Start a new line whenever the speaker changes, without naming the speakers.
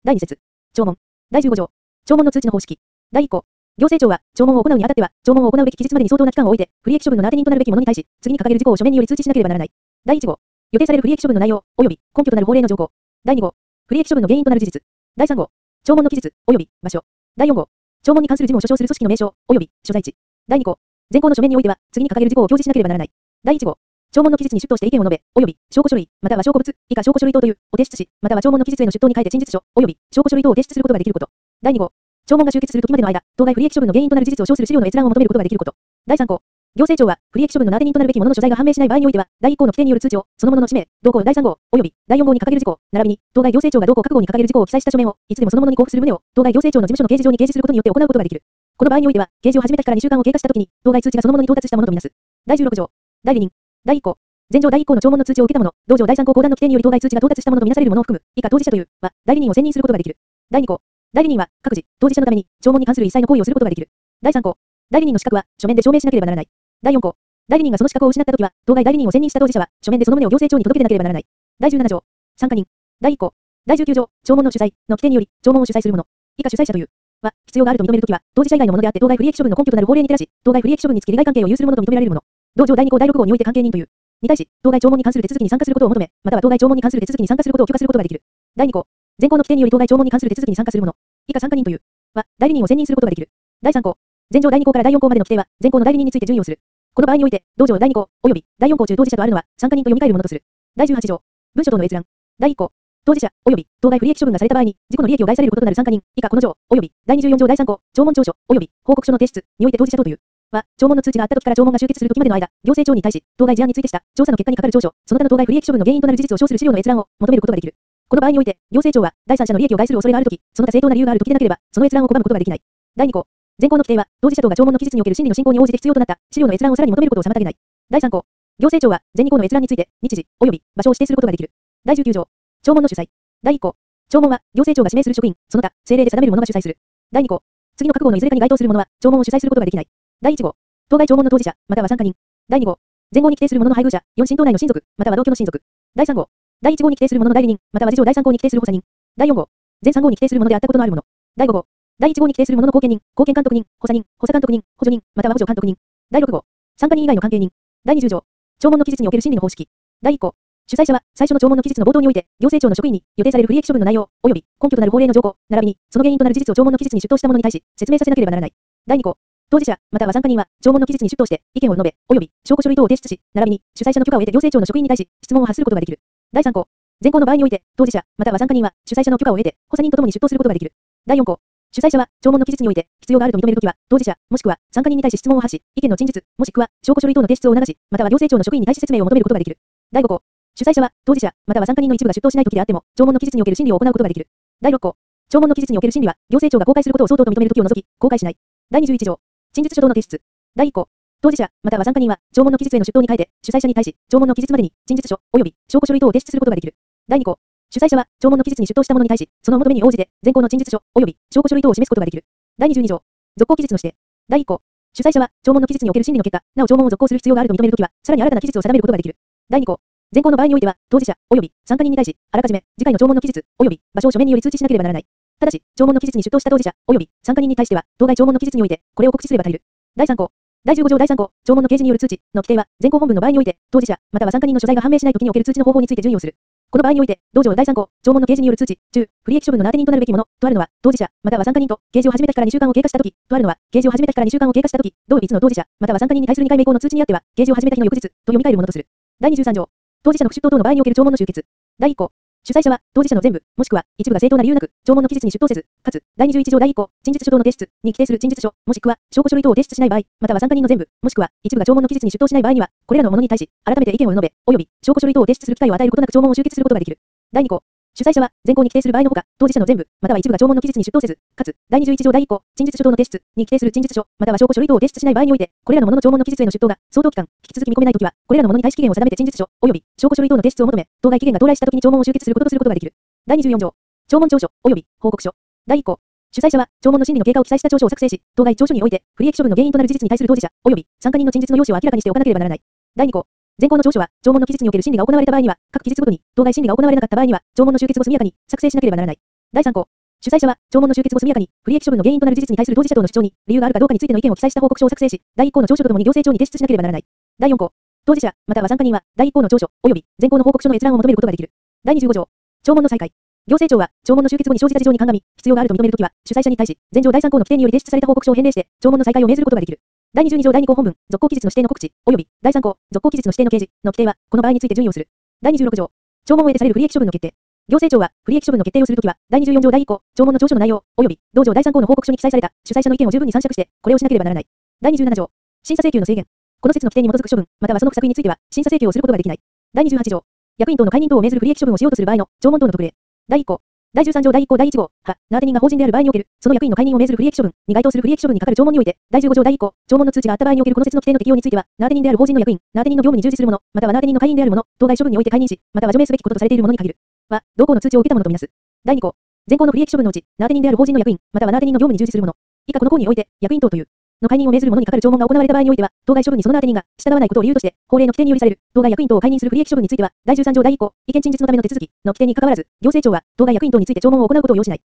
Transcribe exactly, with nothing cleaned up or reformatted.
だいに節。聴聞。だいじゅうご条。聴聞の通知の方式。だいいっ項。行政庁は、聴聞を行うにあたっては、聴聞を行うべき期日までに相当な期間を置いて、不利益処分の当て人となるべき者に対し、次に掲げる事項を書面により通知しなければならない。だいいち号。予定される不利益処分の内容、及び根拠となる法令の条項。だいに号。不利益処分の原因となる事実。だいさん号。聴聞の期日、及び場所。だいよん号。聴聞に関する事務を所掌する組織の名称、及び所在地。だいに項。前項の書面においては、次に掲げる事項を表示しなければならない。だいいち号。聴聞の期日に出頭して意見を述べ、及び証拠書類、または証拠物、以下証拠書類等という、を提出し、または聴聞の期日への出頭に書いて陳述書、及び証拠書類等を提出することができること。だいに号。聴聞が終結する時までの間、当該不利益処分の原因となる事実を称する資料の閲覧を求めることができること。だいさん項。行政庁は、不利益処分の当て人となるべき者の所在が判明しない場合においては、だいいっ項の規定による通知を、その者の氏名、同項だいさん号、及びだいよん号に掲げる事項、並びに、当該行政庁が同項各号に掲げる事項を記載した書面を、いつでもその者に交付する旨を、当該行政庁の事務所の掲示上に掲示することによって行うことができる。この場合においては、掲示を始めた日からにしゅうかんを経過したときに、当該通知がその者に到達したものとみなす。だいじゅうろく条。代理人。だいいっ項。前条だいいっ項の聴聞の通知を受けた者、同条だいさん項後段の規定により当該通知が到達したものとみなされるものを含む、以下当事者という、は、代理人を選任することができる。だいに項。代理人は、各自、当事者のために、聴聞に関する一切の行為をすることができる。だいさん項。代理人の資格は、書面で証明しなければならない。だいよん項。代理人がその資格を失ったときは、当該代理人を選任した当事者は、書面でその旨を行政庁に届け出なければならない。だいじゅうなな条。参加人。だいいっ項。だいじゅうきゅう条。聴聞の主催の規定により、聴聞を主催する者。以下主催者という。は、必要があると認めるときは、当事者以外のものであって当該不利益処分の根拠となる法令に照らし、当該不利益処分につき利害関係を有するものと認められるもの。同条だいに項だいろく号において関係人という。に対し、当該聴聞に関する手続きに参加することを求め、または当該聴聞に関する手続きに参加することを許可することができる。だいに項。前項の規定により当該聴聞に関する手続きに参加する者。以下参加人という。は、代理人を選任することができる。だいさん項。前条だいに項からだいよん項までの規定は、前項の代理人について準用する。この場合において、同条だいに項、及びだいよん項中当事者とあるのは、参加人と読み替えるものとする。だいじゅうはち条。文書等の閲覧。だいいっ項。当事者、及び当該不利益処分がされた場合に、自己の利益を害されることとなる参加人、以下この条、及びだいにじゅうよん条だいさん項、聴聞調書、及び報告書の提出において当事者等という。は、聴聞の通知があった時から聴聞が終結する時までの間、行政庁に対し、当該事案についてした調査の結果に係る調書、その他の当該不利益処分の原因となる事実を称する資料の閲覧を求めることができる。この場合において、行政庁は第三者の利益を害する恐れがあるとき、その他正当な理由があるときでなければ、その閲覧を拒むことができない。だいに項。前項の規定は、当事者等が聴聞の期日における審理の進行に応じて必要となった資料の閲覧をさらに求めることを妨げない。だいさん項。行政庁は、前に項の閲覧について、日時、及び場所を指定することができる。だいじゅうきゅう条。聴聞の主催。だいいっ項。聴聞は、行政庁が指名する職員、その他、政令で定める者が主催する。だいに項。次の各号のいずれかに該当する者は、聴聞を主催することができない。だいいち号。当該聴聞の当事者、または参加人。だいに号。前号に規定する者の配偶者、よん親等内の親族、または同居の親族。だいさん号。だいいち号に規定する者の代理人、または次条だいさん項に規定する補佐人。だいよん号。前さん号に規定する者であったことのある者。だいご号。だいいち号に規定する者の後見人、後見監督人、補佐人、補佐監督人、補助人、または補助監督人。だいろく号。参加人以外の関係人。だいにじゅう条。聴聞の期日における審理の方式。だいいっ項。主催者は、最初の聴聞の期日の冒頭において、行政庁の職員に予定される不利益処分の内容、及び根拠となる法令の条項、並びに、その原因となる事実を聴聞の期日に出頭した者に対し、説明させなければならない。だいに項。当事者、または参加人は、聴聞の期日に出頭して、意見を述べ、及び証拠書類等を提出し、並びに、主催者の許可を得て行政庁の職員に対し、質問を発することができる。だいさん項。前項の場合において、当事者、または参加人は、主催者の許可を得て、補佐人とともに出頭することができる。だいよん項。主催者は、聴聞の期日において、必要があると認めるときは、当事者、もしくは、参加人に対し質問を発し、意見の陳述、もしくは、証拠書類等の提出を促し、または行政庁の職員に対し説明を求めることができる。だいご項。主催者は、当事者、または参加人の一部が出頭しないときであっても、聴聞の期日における審理を行うことができる。だいろっ項。聴聞の期日における審理は、行政庁が公開することを相当と認めるときを除き、公開しない。だいにじゅういち条。陳述書等の提出。だいいっ項。当事者、または参加人は、聴聞の期日への出頭に変えて、主催者に対し、聴聞の期日までに、陳述書、及び証拠書類等を提出することができる。だいに項。主催者は、聴聞の期日に出頭した者に対し、その求めに応じて、前項の陳述書、及び証拠書類等を示すことができる。だいにじゅうに条。続行期日の指定。だいいっ項。主催者は、聴聞の期日における審理の結果、なお聴聞を続行する必要があると認めるときは、さらに新たな期日を定めることができる。だいに項。前項の場合においては、当事者、及び参加人に対し、あらかじめ、次回の聴聞の期日、及び場所を書面により通知しなければならない。ただし、聴聞の期日に出頭した当事者、及び参加人に対しては、当該聴聞の期日において、これを告知すれば足りる。だいさん項。だいじゅうご条だいさん項、聴聞の掲示による通知の規定は、前項本文の場合において、当事者、または参加人の所在が判明しないときにおける通知の方法について準用する。この場合において、同条だいさん項、聴聞の掲示による通知中、不利益処分の当て人となるべきものとあるのは、当事者、または参加人と、掲示を始めた日からにしゅうかんを経過したとき、とあるのは、掲示を始めた日からにしゅうかんを経過したとき、同一の当事者、または参加人に対するにかいめ以降の通知にあっては、掲示を始めた日の翌日、と読み替えるものとする。だいにじゅうさん条。当事者の不出頭等の場合における聴聞の終結。だいいっ項。主催者は、当事者の全部、もしくは、一部が正当な理由なく、聴聞の期日に出頭せず、かつ、だいにじゅういち条だいいっ項、陳述書等の提出に規定する陳述書、もしくは、証拠書類等を提出しない場合、または参加人の全部、もしくは、一部が聴聞の期日に出頭しない場合には、これらのものに対し、改めて意見を述べ、及び、証拠書類等を提出する機会を与えることなく聴聞を終結することができる。だいに項。主催者は、前項に規定する場合のほか、当事者の全部、または一部が聴聞の期日に出頭せず、かつ、だいにじゅういち条だいいっ項、陳述書等の提出に規定する陳述書、または証拠書類等を提出しない場合において、これらのものの聴聞の期日への出頭が、相当期間、引き続き見込めないときは、これらのものに対し期限を定めて陳述書、及び、証拠書類等の提出を求め、当該期限が到来したときに聴聞を終結することとすることができる。だいにじゅうよん条。聴聞調書、及び、報告書。だいいっ項。主催者は、聴聞の審理の経過を記載した調書を作成し、当該調書において、不利益処分の原因となる事実に対する当事者、及び、参加人の陳述の要旨を明らかにしておかなければならない。だいに項。前項の調書は、聴聞の期日における審理が行われた場合には、各期日ごとに、当該審理が行われなかった場合には、聴聞の終結後速やかに作成しなければならない。 だいさん項。主催者は、聴聞の終結後速やかに、不利益処分の原因となる事実に対する当事者等の主張に、理由があるかどうかについての意見を記載した報告書を作成し、だいいっ項の調書とともに行政庁に提出しなければならない。だいよん項。当事者、または参加人は、だいいっ項の調書、及び、前項の報告書の閲覧を求めることができる。だいにじゅうご条。聴聞の再開。行政庁は、聴聞の終結後に生じた事情に鑑み、必要があると認めるときは、主催者に対し、前条だいさん項の規定により提出された報告書を返礼して、聴聞の再開を命ずることができる。だいにじゅうに条だいに項本文、続行期日の指定の告知、及び、だいさん項、続行期日の指定の掲示の規定は、この場合について準用する。だいにじゅうろく条。聴聞を得てされる不利益処分の決定。行政庁は、不利益処分の決定をするときは、だいにじゅうよん条だいいっ項、聴聞の調書の内容、及び、同条だいさん項の報告書に記載された、主催者の意見を十分に参酌して、これをしなければならない。だいにじゅうなな条。審査請求の制限。この説の規定に基づく処分、またはその不作為については、審査請求をすることができない。だいにじゅうはち条。役員等の解任等を命ずる不利益処分をしようとする場合の、聴聞等の特例。だいいっ項。だいじゅうさん条だいいっ項だいいち号、は、名当て人が法人である場合における、その役員の解任を命ずる不利益処分に該当する不利益処分に係る聴聞において、だいじゅうご条だいいっ項、聴聞の通知があった場合におけるこの説の規定の適用については、名当て人である法人の役員、名当て人の業務に従事する者、または名当て人の会員である者、当該処分において解任し、または除名すべきこととされている者に限る。は、同項の通知を受けた者とみなす。だいに項。前項の不利益処分のうち、名当て人である法人の役員、または名当て人の業務に従事する者。以下この項において、役員等という、の解任を命ずる者に係る聴聞が行われた場合においては、当該処分にその名当て人が従わないことを理由として、法令の規定によりされる、当該役員等を解任する不利益処分については、だいじゅうさん条だいいっ項、意見陳述のための手続きの規定に関わらず、行政庁は、当該役員等について聴聞を行うことを要しない。